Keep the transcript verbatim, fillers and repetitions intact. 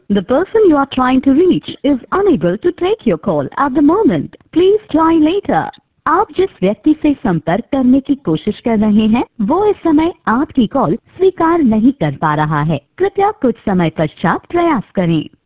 The person you are trying to reach is unable to take your call at the moment. Please try later. आप जिस व्यक्ति से संपर्क करने की कोशिश कर रहे हैं वो इस समय आपकी कॉल स्वीकार नहीं कर पा रहा है। कृपया कुछ समय पश्चात प्रयास करें।